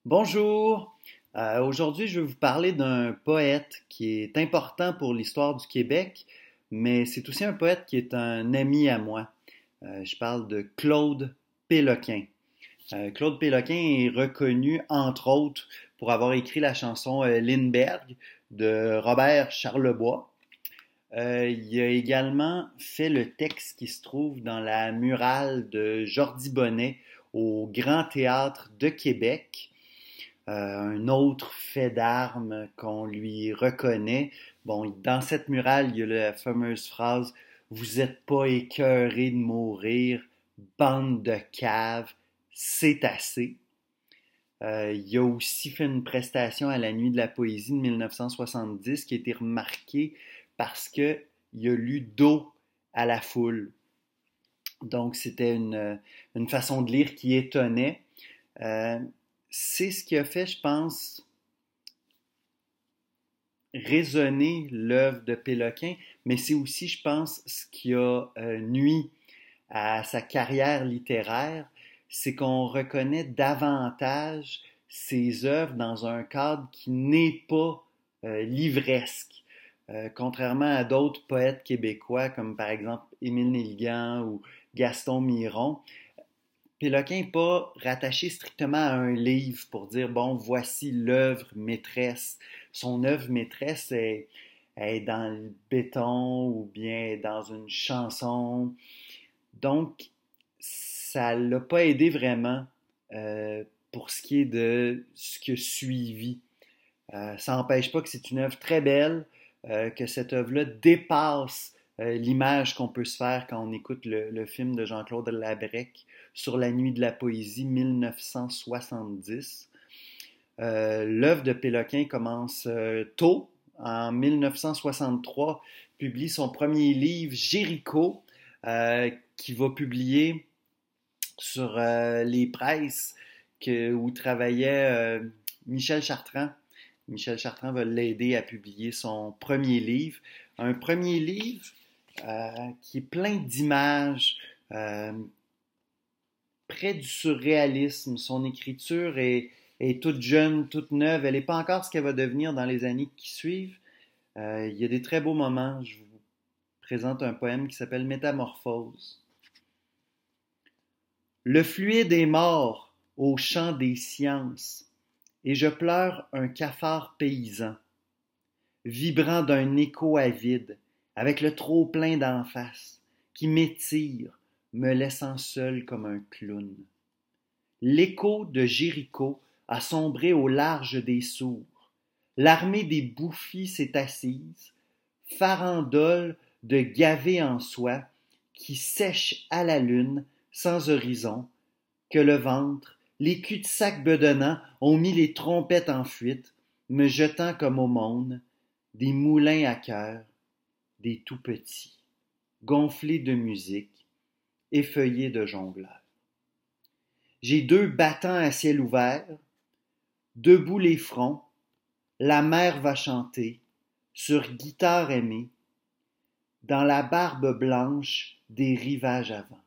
Bonjour. Aujourd'hui, je vais vous parler d'un poète qui est important pour l'histoire du Québec, mais c'est aussi un poète qui est un ami à moi. Je parle de Claude Péloquin. Claude Péloquin est reconnu, entre autres, pour avoir écrit la chanson Lindbergh de Robert Charlebois. Il a également fait le texte qui se trouve dans la murale de Jordi Bonnet au Grand Théâtre de Québec. Un autre fait d'armes qu'on lui reconnaît. Bon, dans cette murale, il y a la fameuse phrase Vous êtes pas écœurés de mourir, bande de caves, c'est assez. Il a aussi fait une prestation à la Nuit de la Poésie de 1970 qui a été remarquée parce qu'il a lu dos à la foule. Donc, c'était une façon de lire qui étonnait. Euh, c'est ce qui a fait, je pense, résonner l'œuvre de Péloquin, mais c'est aussi, je pense, ce qui a nui à sa carrière littéraire, c'est qu'on reconnaît davantage ses œuvres dans un cadre qui n'est pas livresque. Contrairement à d'autres poètes québécois, comme par exemple Émile Nelligan ou Gaston Miron, Péloquin n'est pas rattaché strictement à un livre pour dire, bon, voici l'œuvre maîtresse. Son œuvre maîtresse est dans le béton ou bien dans une chanson. Donc, ça ne l'a pas aidé vraiment pour ce qui est de ce qui a suivi. Ça n'empêche pas que c'est une œuvre très belle, que cette œuvre-là dépasse l'image qu'on peut se faire quand on écoute le film de Jean-Claude Labrec sur la Nuit de la Poésie 1970. L'œuvre de Péloquin commence tôt. En 1963, publie son premier livre, Jéricho, qui va publier sur les presses où travaillait Michel Chartrand. Michel Chartrand va l'aider à publier son premier livre. Un premier livre qui est plein d'images, près du surréalisme. Son écriture est toute jeune, toute neuve. Elle n'est pas encore ce qu'elle va devenir dans les années qui suivent. Il y a des très beaux moments. Je vous présente un poème qui s'appelle Métamorphose. Le fluide est mort au champ des sciences, et je pleure un cafard paysan, vibrant d'un écho avide, avec le trop-plein d'en face, qui m'étire, me laissant seul comme un clown. L'écho de Jéricho a sombré au large des sourds. L'armée des bouffis s'est assise, farandole de gavés en soie, qui sèche à la lune, sans horizon, que le ventre, les cul-de-sac bedonnants ont mis les trompettes en fuite, me jetant comme au monde, des moulins à cœur, des tout petits, gonflés de musique, effeuillés de jongleurs. J'ai deux battants à ciel ouvert, debout les fronts, la mer va chanter, sur guitare aimée, dans la barbe blanche des rivages avant.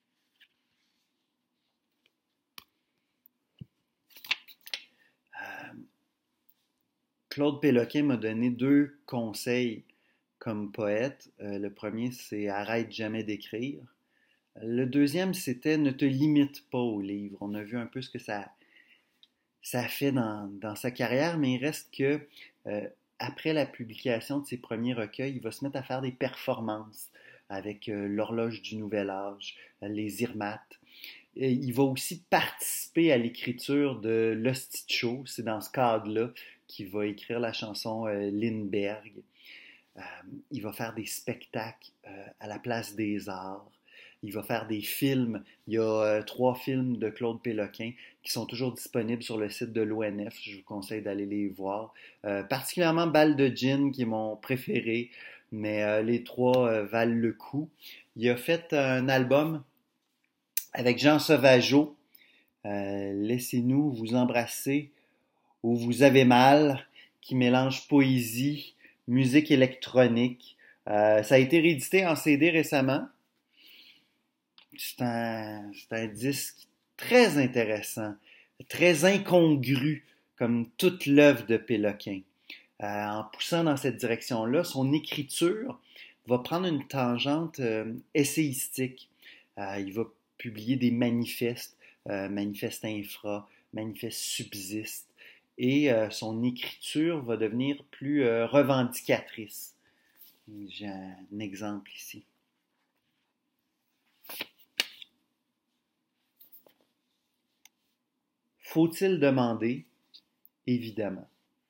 Claude Péloquin m'a donné deux conseils comme poète. Le premier, c'est arrête jamais d'écrire. Le deuxième, c'était ne te limite pas au livre. On a vu un peu ce que ça a fait dans sa carrière, mais il reste que après la publication de ses premiers recueils, il va se mettre à faire des performances avec l'Horloge du Nouvel Âge, les Irmates. Et il va aussi participer à l'écriture de L'Hostie de Show. C'est dans ce cadre-là qu'il va écrire la chanson Lindbergh. Euh, il va faire des spectacles à la Place des Arts. Il va faire des films. Il y a 3 films de Claude Péloquin qui sont toujours disponibles sur le site de l'ONF. Je vous conseille d'aller les voir. Particulièrement Balle de Gin, qui est mon préféré, mais les trois valent le coup. Il a fait un album avec Jean Sauvageau, Laissez-nous vous embrasser où vous avez mal, qui mélange poésie, musique électronique. Ça a été réédité en CD récemment. C'est un disque très intéressant. très incongru, comme toute l'œuvre de Péloquin. En poussant dans cette direction-là, son écriture va prendre une tangente essayistique. Il va publier des manifestes, manifestes infra, manifestes subsistes, et son écriture va devenir plus revendicatrice. J'ai un exemple ici. Faut-il demander? Évidemment.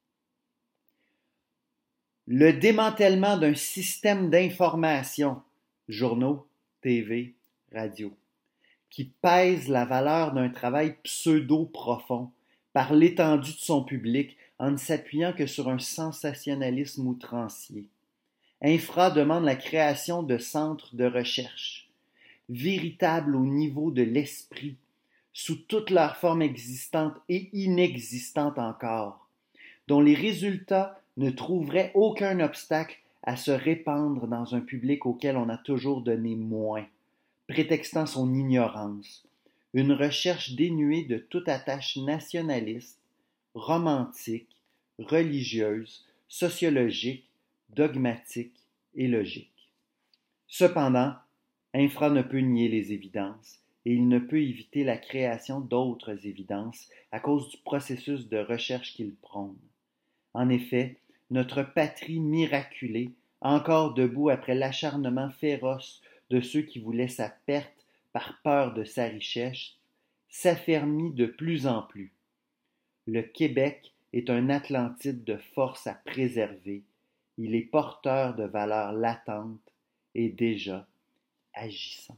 Le démantèlement d'un système d'information, journaux, TV, radio, qui pèse la valeur d'un travail pseudo-profond par l'étendue de son public en ne s'appuyant que sur un sensationnalisme outrancier. Infra demande la création de centres de recherche, véritables au niveau de l'esprit, sous toutes leurs formes existantes et inexistantes encore, dont les résultats ne trouveraient aucun obstacle à se répandre dans un public auquel on a toujours donné moins, prétextant son ignorance, une recherche dénuée de toute attache nationaliste, romantique, religieuse, sociologique, dogmatique et logique. Cependant, Infra ne peut nier les évidences, et il ne peut éviter la création d'autres évidences à cause du processus de recherche qu'il prône. En effet, notre patrie miraculée, encore debout après l'acharnement féroce de ceux qui voulaient sa perte par peur de sa richesse, s'affermit de plus en plus. Le Québec est un Atlantide de force à préserver. Il est porteur de valeurs latentes et déjà agissantes.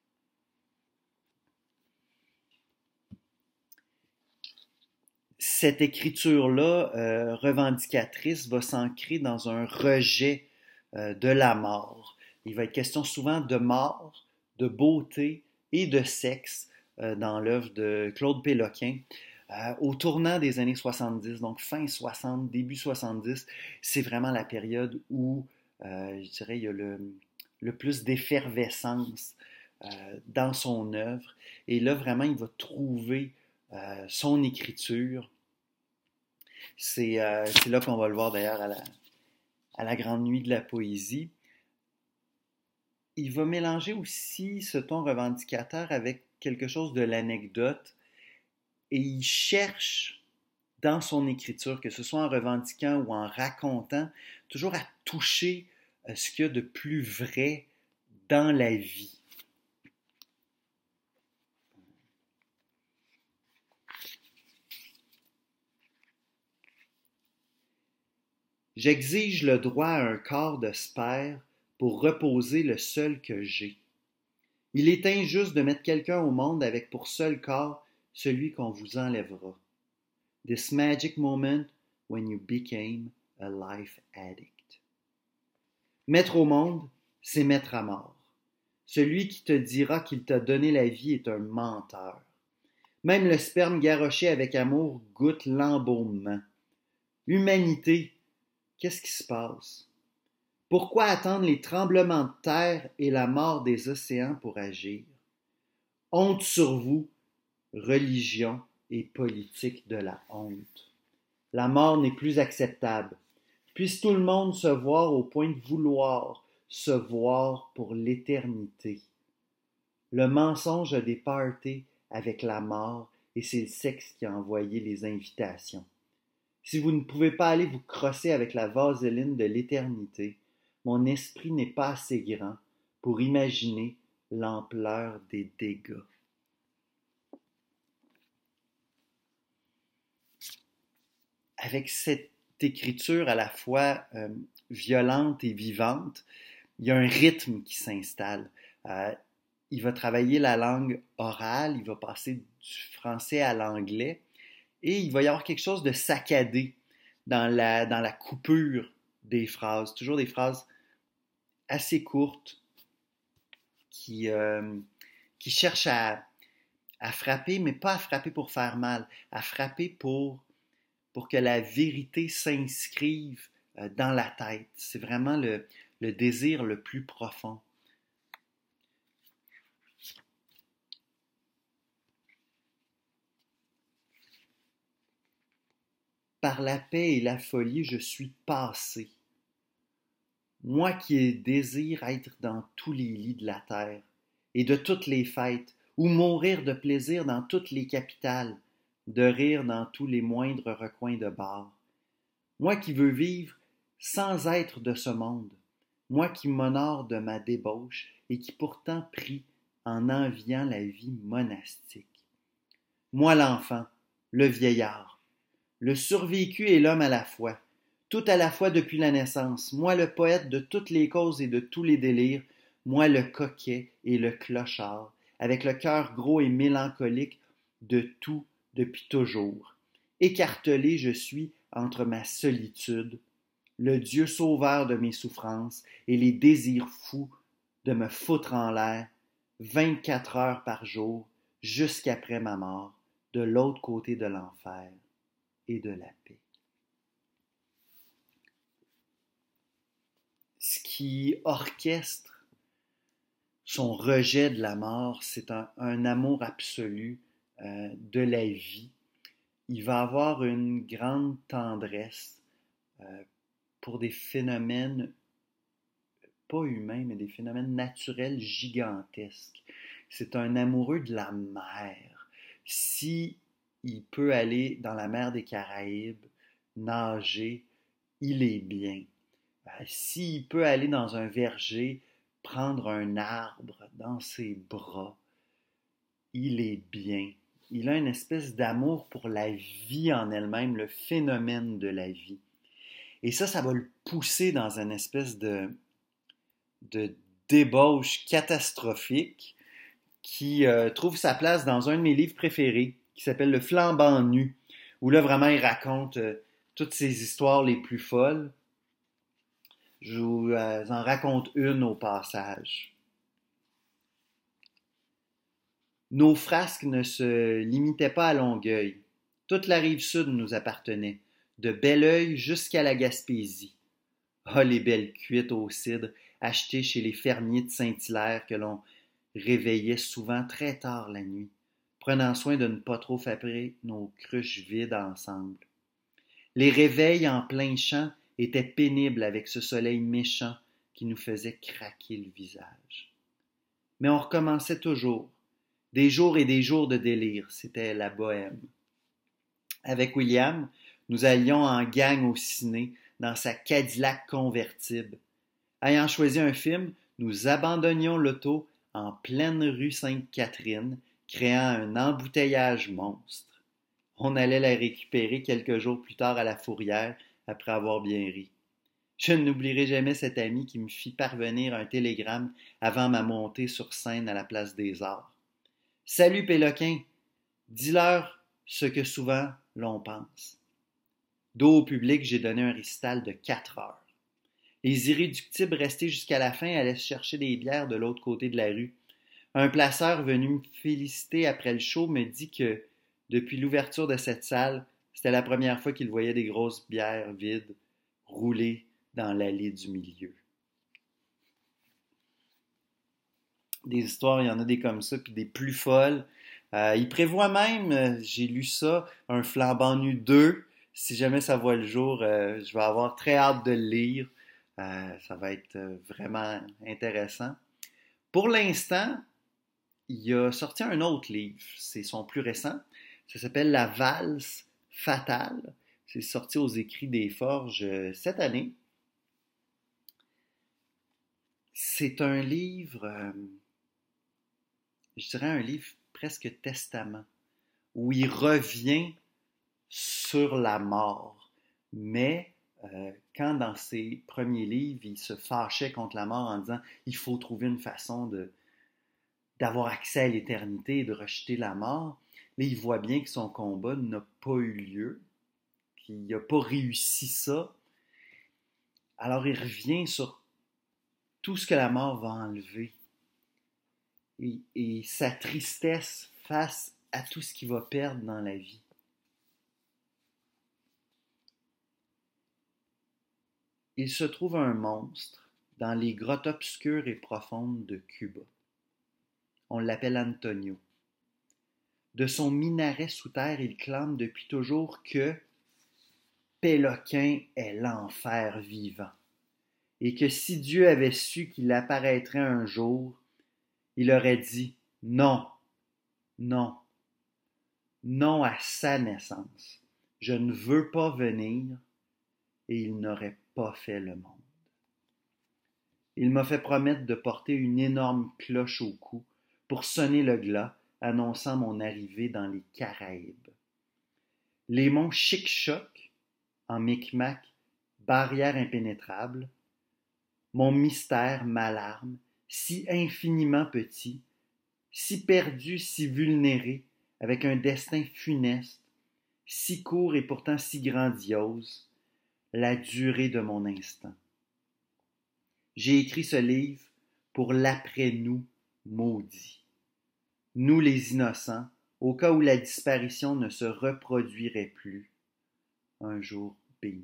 Cette écriture-là, revendicatrice, va s'ancrer dans un rejet de la mort. Il va être question souvent de mort, de beauté et de sexe dans l'œuvre de Claude Péloquin. Au tournant des années 70, donc fin 60, début 70, c'est vraiment la période où, je dirais, il y a le plus d'effervescence dans son œuvre. Et là, vraiment, il va trouver son écriture. C'est là qu'on va le voir d'ailleurs à la Grande Nuit de la Poésie. Il va mélanger aussi ce ton revendicateur avec quelque chose de l'anecdote et il cherche dans son écriture, que ce soit en revendiquant ou en racontant, toujours à toucher ce qu'il y a de plus vrai dans la vie. J'exige le droit à un corps de spère pour reposer le seul que j'ai. Il est injuste de mettre quelqu'un au monde avec pour seul corps celui qu'on vous enlèvera. This magic moment when you became a life addict. Mettre au monde, c'est mettre à mort. Celui qui te dira qu'il t'a donné la vie est un menteur. Même le sperme garroché avec amour goûte l'embaumement. Humanité, qu'est-ce qui se passe? Pourquoi attendre les tremblements de terre et la mort des océans pour agir? Honte sur vous, religion et politique de la honte. La mort n'est plus acceptable. Puisse tout le monde se voir au point de vouloir se voir pour l'éternité. Le mensonge a des parties avec la mort et c'est le sexe qui a envoyé les invitations. Si vous ne pouvez pas aller vous crosser avec la vaseline de l'éternité, mon esprit n'est pas assez grand pour imaginer l'ampleur des dégâts. Avec cette écriture à la fois violente et vivante, il y a un rythme qui s'installe. Il va travailler la langue orale, il va passer du français à l'anglais, et il va y avoir quelque chose de saccadé dans la coupure des phrases. Toujours des phrases assez courtes qui cherchent à frapper, mais pas à frapper pour faire mal, à frapper pour que la vérité s'inscrive dans la tête. C'est vraiment le désir le plus profond. par la paix et la folie, je suis passé. Moi qui désire être dans tous les lits de la terre et de toutes les fêtes, ou mourir de plaisir dans toutes les capitales, de rire dans tous les moindres recoins de bar. Moi qui veux vivre sans être de ce monde, moi qui m'honore de ma débauche et qui pourtant prie en enviant la vie monastique. Moi l'enfant, le vieillard, le survécu et l'homme à la fois, tout à la fois depuis la naissance, moi le poète de toutes les causes et de tous les délires, moi le coquet et le clochard, avec le cœur gros et mélancolique de tout depuis toujours. Écartelé je suis entre ma solitude, le Dieu sauveur de mes souffrances et les désirs fous de me foutre en l'air 24 heures par jour jusqu'après ma mort, de l'autre côté de l'enfer et de la paix. Ce qui orchestre son rejet de la mort, c'est un amour absolu de la vie. Il va avoir une grande tendresse pour des phénomènes, pas humains, mais des phénomènes naturels gigantesques. C'est un amoureux de la mer. Si il peut aller dans la mer des Caraïbes, nager, il est bien. S'il peut aller dans un verger, prendre un arbre dans ses bras, il est bien. Il a une espèce d'amour pour la vie en elle-même, le phénomène de la vie. Et ça va le pousser dans une espèce de débauche catastrophique qui trouve sa place dans un de mes livres préférés, qui s'appelle Le Flambant nu, où là vraiment il raconte toutes ses histoires les plus folles. Je vous en raconte une au passage. Nos frasques ne se limitaient pas à Longueuil. Toute la rive sud nous appartenait, de Belleuil jusqu'à la Gaspésie. Ah, les belles cuites au cidre achetées chez les fermiers de Saint-Hilaire que l'on réveillait souvent très tard la nuit, prenant soin de ne pas trop fabriquer nos cruches vides ensemble. Les réveils en plein champ étaient pénibles avec ce soleil méchant qui nous faisait craquer le visage. Mais on recommençait toujours. Des jours et des jours de délire, c'était la bohème. Avec William, nous allions en gang au ciné dans sa Cadillac convertible. Ayant choisi un film, nous abandonnions l'auto en pleine rue Sainte-Catherine, créant un embouteillage monstre. On allait la récupérer quelques jours plus tard à la Fourrière, après avoir bien ri. Je n'oublierai jamais cet ami qui me fit parvenir un télégramme avant ma montée sur scène à la Place des Arts. « Salut Péloquin, dis-leur ce que souvent l'on pense. » Dos au public, j'ai donné un récital de 4 heures. Les irréductibles restés jusqu'à la fin allaient chercher des bières de l'autre côté de la rue. Un placeur venu me féliciter après le show me dit que, depuis l'ouverture de cette salle, c'était la première fois qu'il voyait des grosses bières vides rouler dans l'allée du milieu. Des histoires, il y en a des comme ça, puis des plus folles. Il prévoit même, j'ai lu ça, un Flambant nu 2. Si jamais ça voit le jour, je vais avoir très hâte de le lire. Ça va être vraiment intéressant. Pour l'instant, il a sorti un autre livre. C'est son plus récent. Ça s'appelle La valse fatale. C'est sorti aux Écrits des Forges cette année. C'est un livre, je dirais un livre presque testament, où il revient sur la mort. Mais quand dans ses premiers livres, il se fâchait contre la mort en disant « il faut trouver une façon d'avoir accès à l'éternité et de rejeter la mort », là, il voit bien que son combat n'a pas eu lieu, qu'il n'a pas réussi ça. Alors il revient sur tout ce que la mort va enlever et sa tristesse face à tout ce qu'il va perdre dans la vie. Il se trouve un monstre dans les grottes obscures et profondes de Cuba. On l'appelle Antonio. De son minaret sous terre, il clame depuis toujours que Péloquin est l'enfer vivant, et que si Dieu avait su qu'il apparaîtrait un jour, il aurait dit non, non, non à sa naissance. Je ne veux pas venir, et il n'aurait pas fait le monde. Il m'a fait promettre de porter une énorme cloche au cou pour sonner le glas, annonçant mon arrivée dans les Caraïbes. Les monts Chic-Choc, en Micmac, barrière impénétrable, mon mystère, ma larme, si infiniment petit, si perdu, si vulnéré, avec un destin funeste, si court et pourtant si grandiose, la durée de mon instant. J'ai écrit ce livre pour l'après-nous maudit. Nous les innocents, au cas où la disparition ne se reproduirait plus, un jour béni.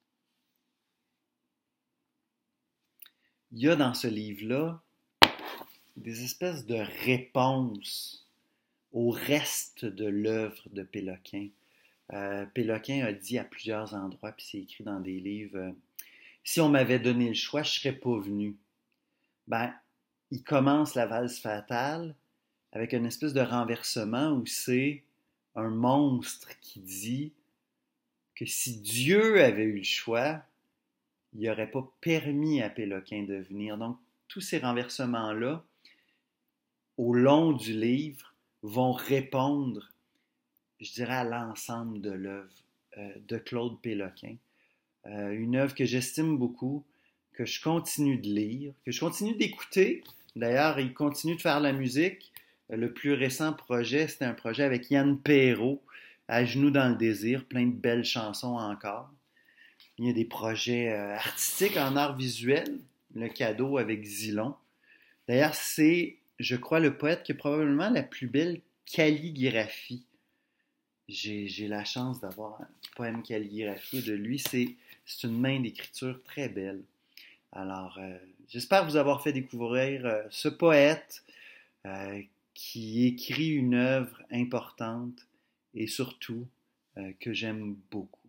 Il y a dans ce livre-là des espèces de réponses au reste de l'œuvre de Péloquin. Péloquin a dit à plusieurs endroits, puis c'est écrit dans des livres, si on m'avait donné le choix, je ne serais pas venu. Ben, il commence la valse fatale avec une espèce de renversement où c'est un monstre qui dit que si Dieu avait eu le choix, il n'aurait pas permis à Péloquin de venir. Donc, tous ces renversements-là, au long du livre, vont répondre, je dirais, à l'ensemble de l'œuvre de Claude Péloquin. Une œuvre que j'estime beaucoup, que je continue de lire, que je continue d'écouter. D'ailleurs, il continue de faire la musique. Le plus récent projet, c'était un projet avec Yann Perrault, À genoux dans le désir, plein de belles chansons encore. Il y a des projets artistiques en art visuel, Le cadeau avec Zilon. D'ailleurs, c'est, je crois, le poète qui a probablement la plus belle calligraphie. J'ai la chance d'avoir un poème calligraphié de lui. C'est une main d'écriture très belle. Alors, j'espère vous avoir fait découvrir ce poète qui écrit une œuvre importante et surtout que j'aime beaucoup.